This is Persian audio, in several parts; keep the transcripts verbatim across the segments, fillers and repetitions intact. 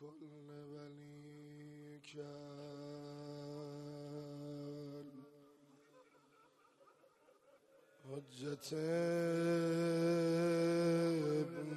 کل ولی کل حجت ابن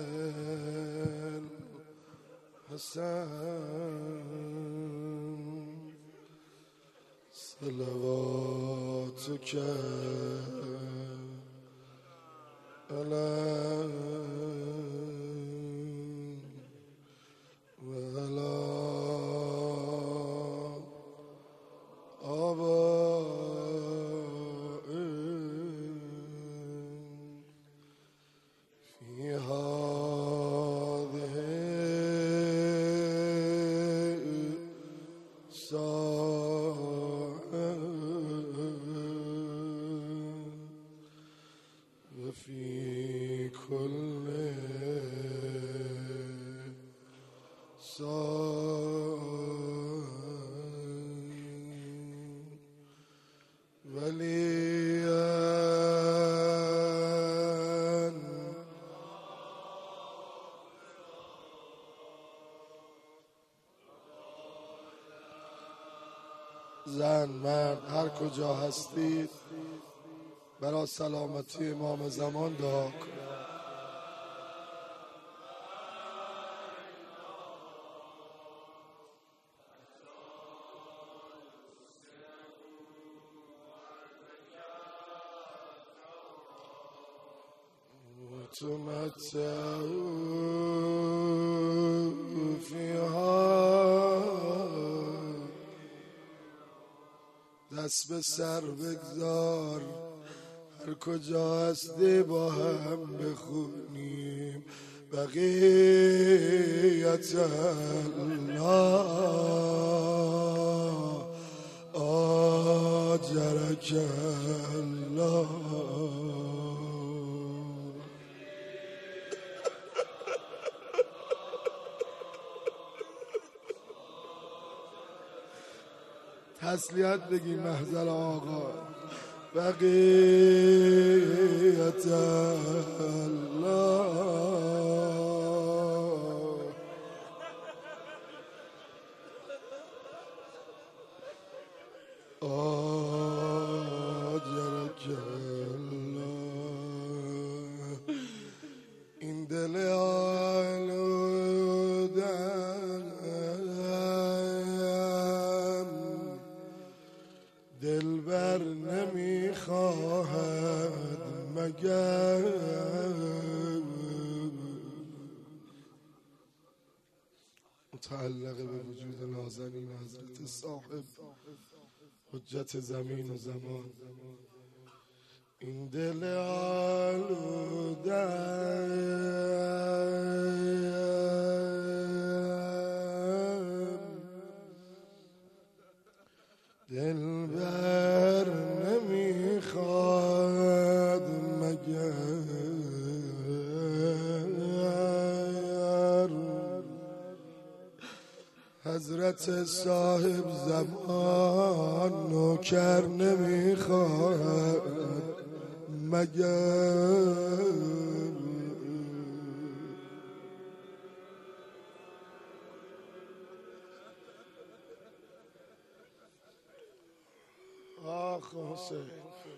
الحسن صلواتك وفي كل ساعة وليا زن مرد هر کجا هستید برای سلامتی امام زمان دعا کنید. تمتعوا فيها دست به سر بگذار هر کجا هستی با هم بخونیم بقیت الله آجرک الله. تسلیت بگی محضر آقا بقیت الله آجرک الله. این دل آلودم دلبر نمیخواهد مگر متعلق به وجود نازنین حضرت صاحب حجت زمین و زمان. این دل آلودم دلبر نمیخواد مگر حضرت صاحب زمان نوکر نمیخواد مگر آخ حسین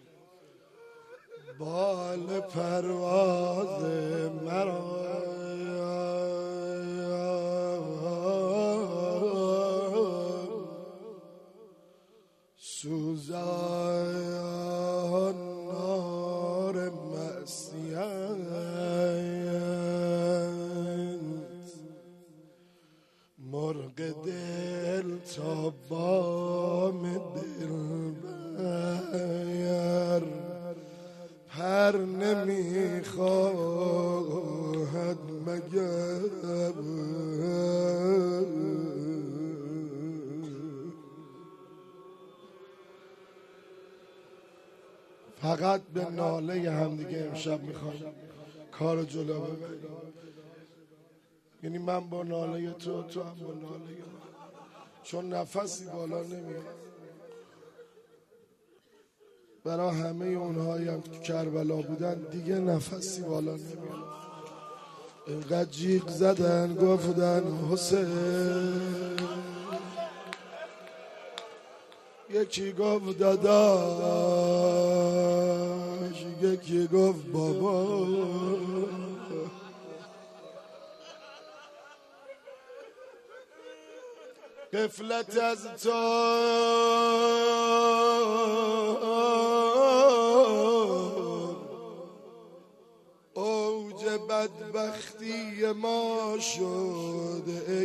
بال پرواز مرا سوزان نار معصیت مرغ دل تا بام دلبر پر نمیخواهد مگر فقط به ناله همدیگه امشب میخوام کار جلو ببریم. یعنی من با ناله تو تو هم با ناله من، چون نفسی بالا نمیاد. برای همه اونهایی هم که کربلا بودن دیگه نفسی بالا نمیاد. اینقدر جیغ زدن گفتن حسین، یکی گفت داداش، یکی گفت بابا. غفلت از تو اوج بدبختی ما شد ای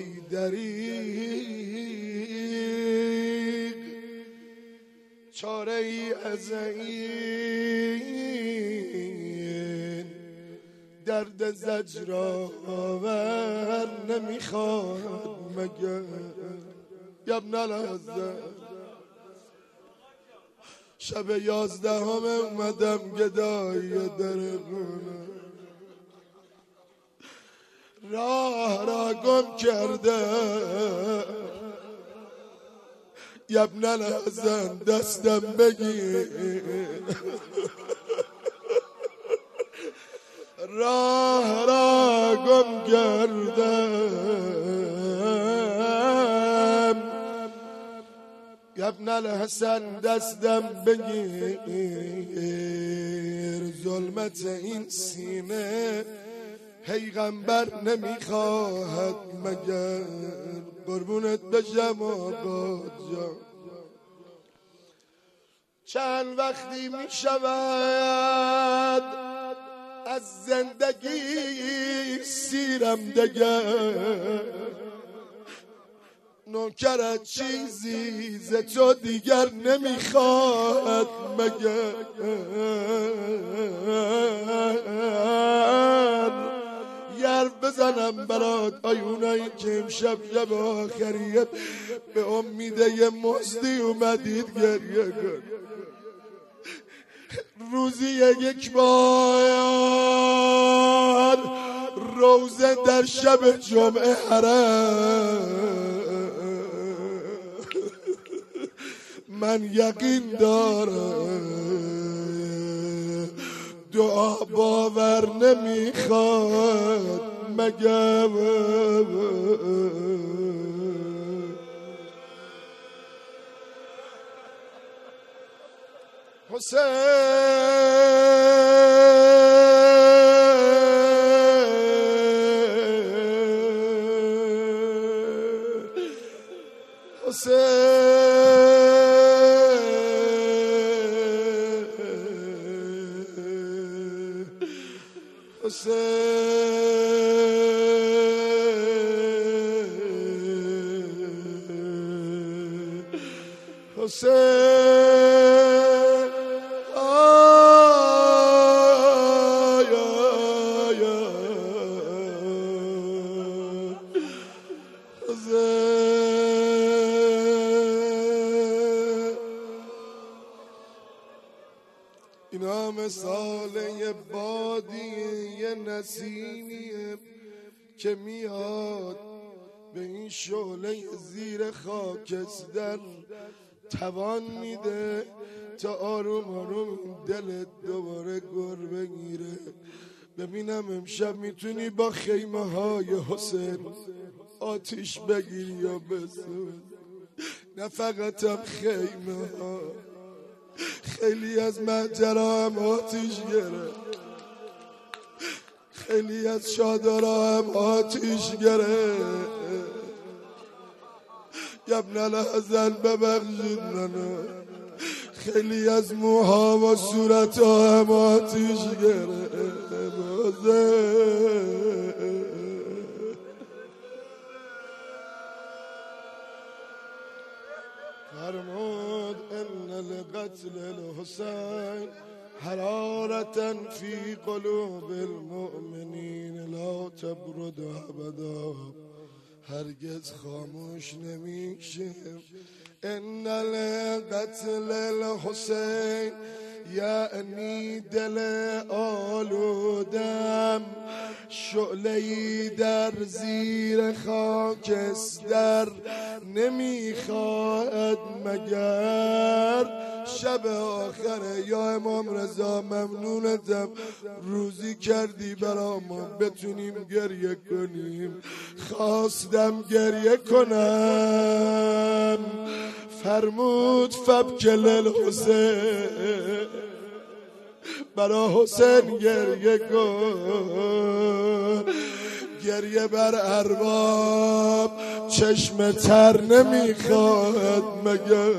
دریغ، چاره ای از این درد زجرآور نمیخواد مگر ابن الحسن. شب یازدهم اومدم گدای در خونه، راه را گم کرده. ابن الحسن دستم بگیر، راه را گم کردم. ابن الحسن دستم بگیر، ظلمت این سینه پیغمبر نمیخواهد مگر. قربونت بشم آقا جان. چند وقتی میشود از زندگی سیرم دگر، نوکرت چیزی ز تو دیگر نمیخواد مگر. یر بزنم برات آیونایی که امشب شب آخریه به امید یه مزدی اومدید گریه کن. روزی یک بار روزه در شب جمعه حرم، من یقین دارم دعا باور نمیخواد مگر. حسین حسین حسین آی آی حسین. اینا مثال یه بادیه یه نسیمیه که میاد به این شعله زیر خاکستر توان میده تا آروم آروم دلت دوباره گر بگیره. ببینم امشب میتونی با خیمه های حسین آتیش بگیری یا بسوز. نه فقط هم خیمه ها، خیلی از مهجرها هم آتیش گرفت، خیلی از چادرها هم آتیش گرفت. ابن الحسن ببخشید منو، خیلی از موها و صورتها هم آتیش گرفت. فرمود ان لقتل الحسین حرارة فی قلوب المؤمنین لا تبرد ابدا، هرگز خاموش نمیشه. ان لقتل الحسین یعنی دل آلودم، شعله‌ای در زیر خاکستر نمیخواهد مگر. شب آخره. یا امام رضا ممنونتم روزی کردی برامون بتونیم گریه کنیم. خواستم گریه کنم فرمود فبکل الحسین، برا حسین گریه کن. گریه بر ارباب چشم تر نمیخواد مگه؟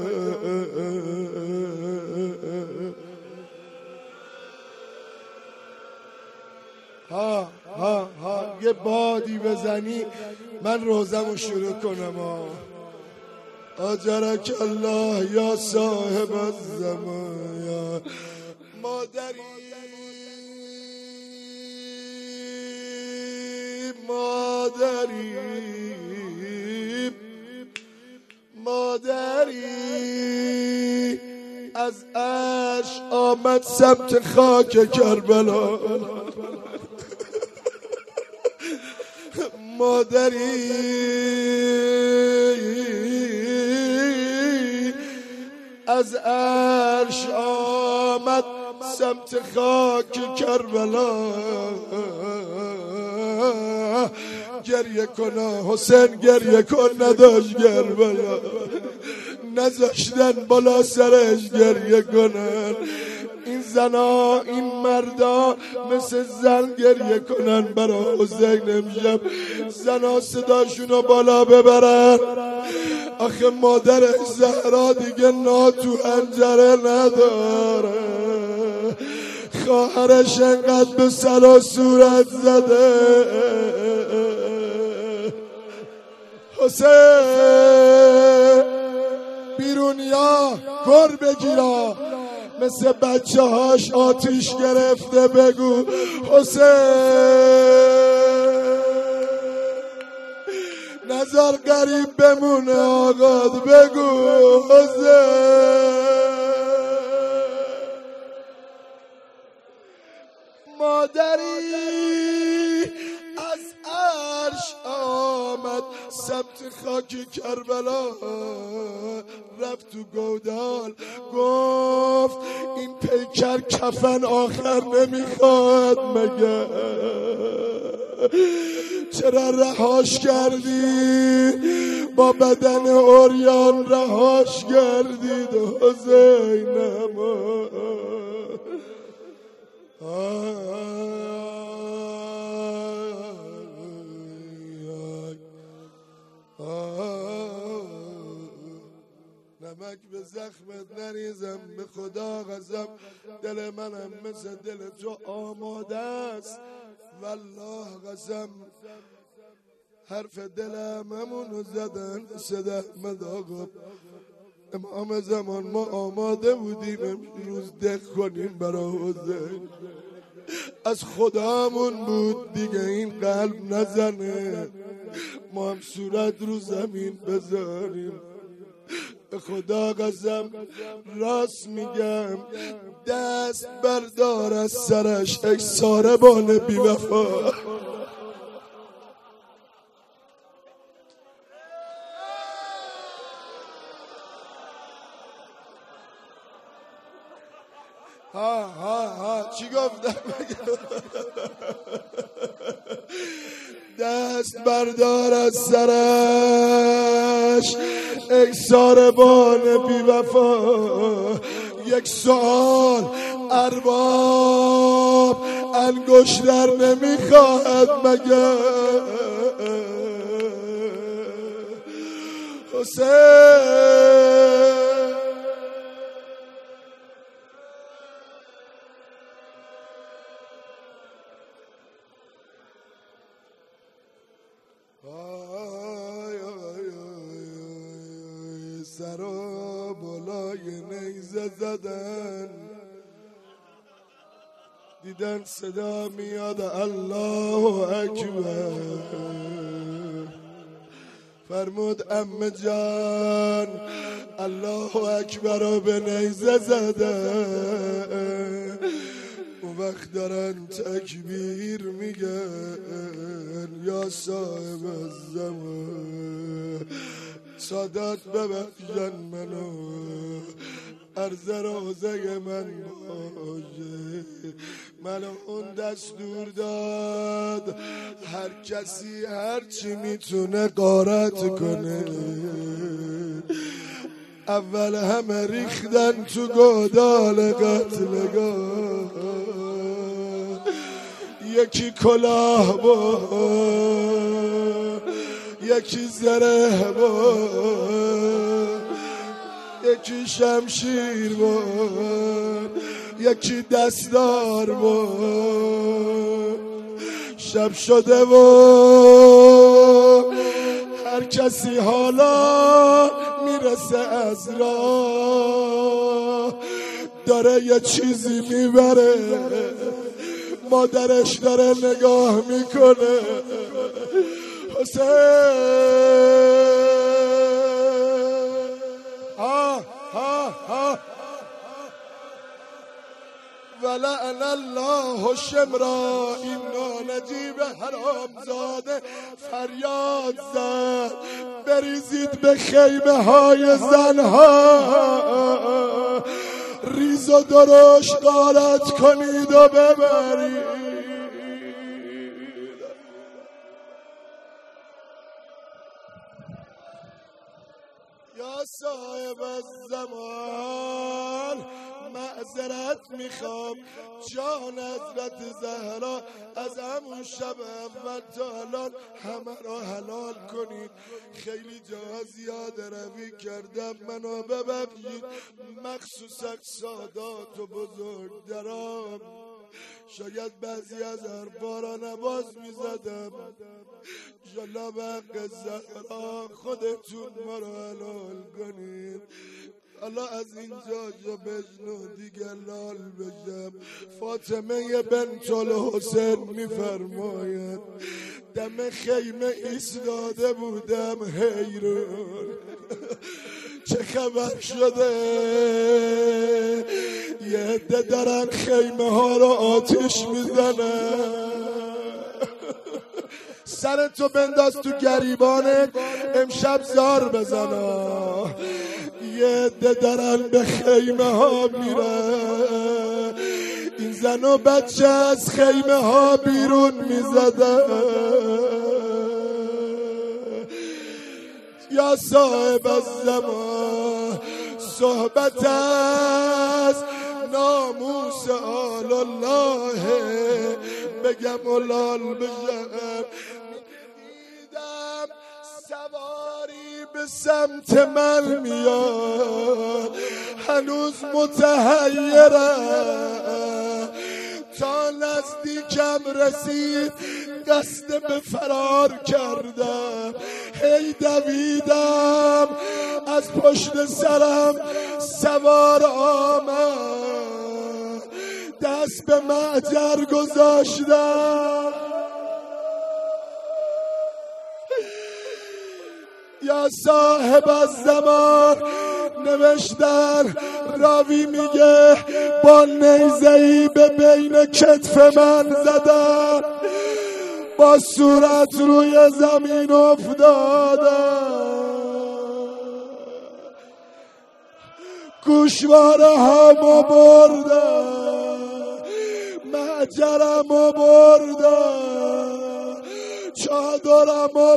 ها ها ها یه بادی بزنی من روزمو شروع کنم. ها اجرک الله یا صاحب الزمان. یا مادری مادری مادری از عرش آمد سمت خاک کربلا. مادری از عرش آمد سمت خاک کربلا. گریه کنه حسین گریه کن نداشت کربلا. نذاشتن بالا سرش گریه کنن. این زنا این مردا مثل زن گریه کنن برای حسین. امشب زنا صداشونو بالا ببرن. آخه مادر زهرا دیگه نا تو حنجره نداره. خواهرش انقدر به سر و صورت زده. حسین بیرونیا گر بگیرا مثل بچه هاش آتیش گرفته بگو حسین. نظر غریب بمونه آقاد بگو حسین. مادری از عرش آمد سمت خاک کربلا. رفت تو گودال گفت این پیکر کفن آخر نمیخواد مگه؟ چرا رهاش کردی با بدن عریان رهاش کردید حسینم؟ نمک به زخمت نریزم به خدا قسم دل منم مثل دل تو آماده است. والله قسم حرف دل هممونو زدن سید احمد آقا امام زمان. ما آماده بودیم امروز دق کنیم برای حسین. از خدامون بود دیگه این قلب نزنه. ما هم صورت رو زمین بذاریم. به خدا قسم راست میگم دست بردار از سرش ای ساربان بی وفا. ها ها ها چی گفتم؟ دست بردار از سرش ای ساربان بی وفا. یک سوال ارباب انگشتر نمیخواهد مگه؟ حسین سرا بالای نیزه زدن دیدن صدا میاد الله اکبر. فرمود عمه جان الله اکبر رو به نیزه زدن. اون وقت دارن تکبیر میگن یا صاحب الزمان. سادات ببخشن منو عرض روزه من باشه. من اون دستور داد هر کسی هر چی میتونه غارت کنه. اول همه ریختن تو گودال قتلگاه، یکی کلاه بود، یکی زره بود، یکی شمشیر بود، یکی دستار بود. شب شده و هر کسی حالا میرسه از راه، داره یه چیزی میبره، مادرش داره نگاه میکنه. حسین ها ها ها ولعن الله شمرا، اینا نجیب حرام زاده فریاد زد بریزید به خیمه های زنها، ریز و درشت غارت کنید و ببرید. یا صاحب الزمان معذرت میخوام، جان حضرت زهرا از همون شب اول تا الان همه را حلال کنید. خیلی جا زیاده روی کردم، منو ببخشید، مخصوصا سادات و بزرگدران. شاید بعضی از حرفا را نباز میزدم، انشالله به حق زهرا خودتون ما را حلال کنید. حالا از اینجا جا بجنو دیگه لال بشم. فاطمه بنت الحسین میفرماید دم خیمه ایستاده بودم حیران، چه خبر شده؟ یه عده دارن خیمه ها رو آتش میزنن. سرتو بنداز تو گریبانت امشب زار بزنا. یه عده دارن به خیمه ها میرن، این زن و بچه از خیمه ها بیرون میزدن. یا صاحب الزمان صحبت از ناموس آل الله، بگم و لال بشم. دیدم سواری به سمت من میاد، هنوز متحیرم، تا نزدیکم رسید قصد به فرار کردم. هی دویدم، از پشت سرم سوار آمد، دست به معجر گذاشتم. یا صاحب الزمان نوشتن، راوی میگه با نیزه‌ای به بین کتف من زدن، با صورت روی زمین افتادم، گوشواره همو بردم، معجرمو بردم، چادرمو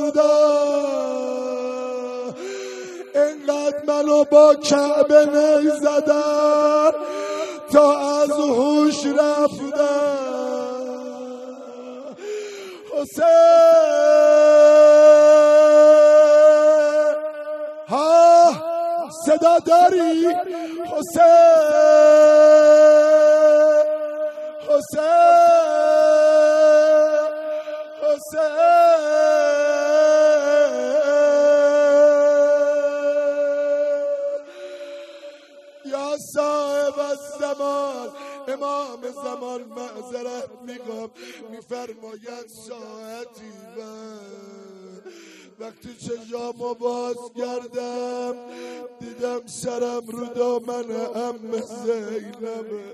بردم، اینقدر منو با کعبه نی زدن تا از هوش رفتم. حسین ها صدا داری؟ حسین حسین یا صاحب الزمان امام زمان معذرت میخوام، میفرماید ساعتی من وقتی چشامو باز کردم دیدم سرم رو دامن عمه زینبه،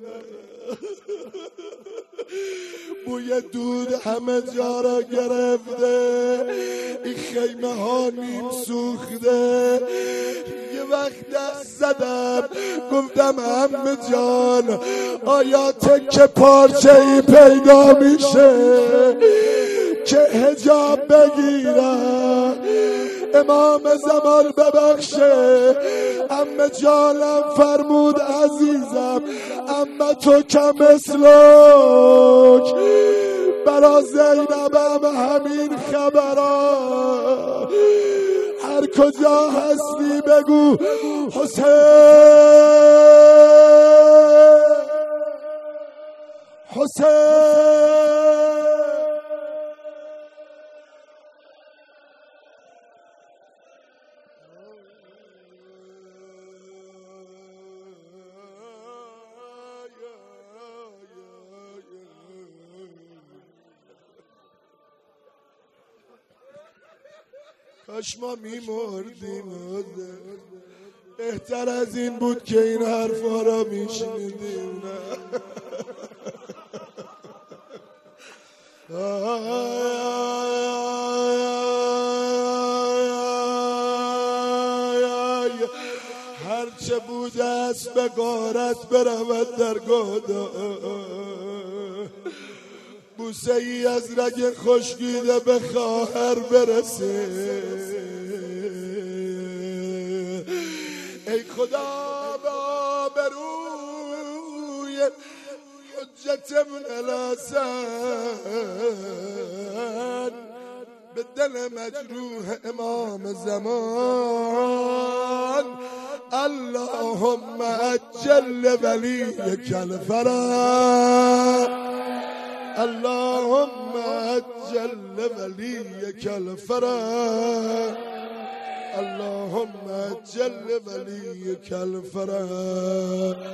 بوی دود همه جا را گرفته، این خیمه ها نیم سوخته، یه وقت دست زدم گفتم عمه جان آیا تکه پارچه ای پیدا میشه که حجاب بگیرم؟ امام زمان ببخشه. عمه جانم فرمود عزیزم عمه تو کم اسلوک برا زینبم همین خبرها. هر کجا هستی بگو حسین حسین. کاش ما میمردیم، بهتر از این بود که این حرفا را میشنیدیم. هرچه بوده است به غارت برود در گادا، بوسه ای از رگ خشکیده به خواهر برسه. ای خدا به آبروی حجت ابن الحسن به دل مجروح امام زمان اللهم عجل ولیک الفرج، اللهم عجل ولیک الفرج، اللهم عجل ولیک الفرج.